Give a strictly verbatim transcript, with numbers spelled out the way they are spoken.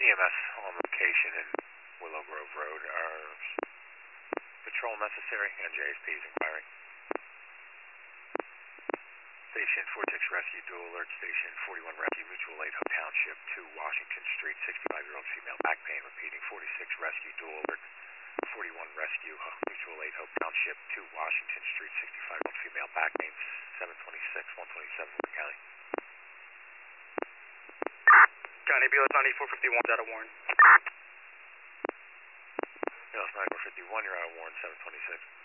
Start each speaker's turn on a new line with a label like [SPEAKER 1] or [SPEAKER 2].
[SPEAKER 1] E M S on location in Willow Grove Road. Are patrol necessary? And J S P is inquiring. Station forty-six Rescue, dual alert. Station forty-one Rescue, Mutual Aid, Hope Township, two Washington Street, sixty-five-year-old female, back pain. Repeating, forty-six Rescue, dual alert. forty-one Rescue, Mutual Aid, Hope Township, two Washington Street, sixty-five-year-old female, back pain. seven twenty-six, one twenty-seven, County.
[SPEAKER 2] County, B L S ninety-four fifty-one, out of Warren.
[SPEAKER 1] B L S ninety-four fifty-one, you're out of Warren, seven twenty-six.